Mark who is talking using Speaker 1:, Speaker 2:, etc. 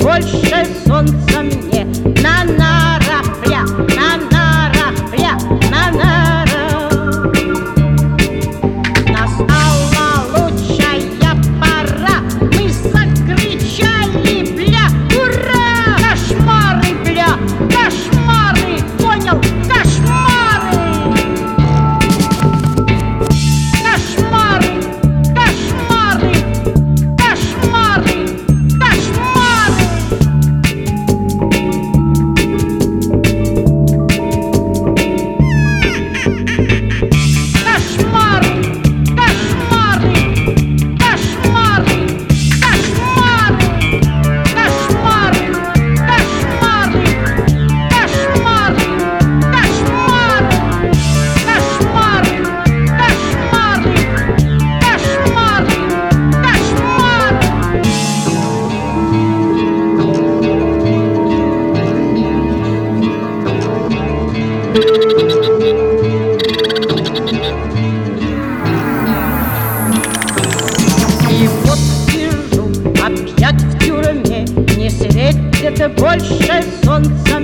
Speaker 1: больше солнца мне. На-нара, пля, на-нара, пля, на-нара. Настала лучшая пора, мы закричали, бля, ура! Кошмары, бля, кошмары, понял, кошмары! Кошмары, кошмары, кошмары, кошмары! Кошмары, кошмары, кошмары, кошмары! Кошмары, кошмары, кошмары, кошмары! Кошмары, кошмары, кошмары, И вот сижу опять в тюрьме, не светит больше солнца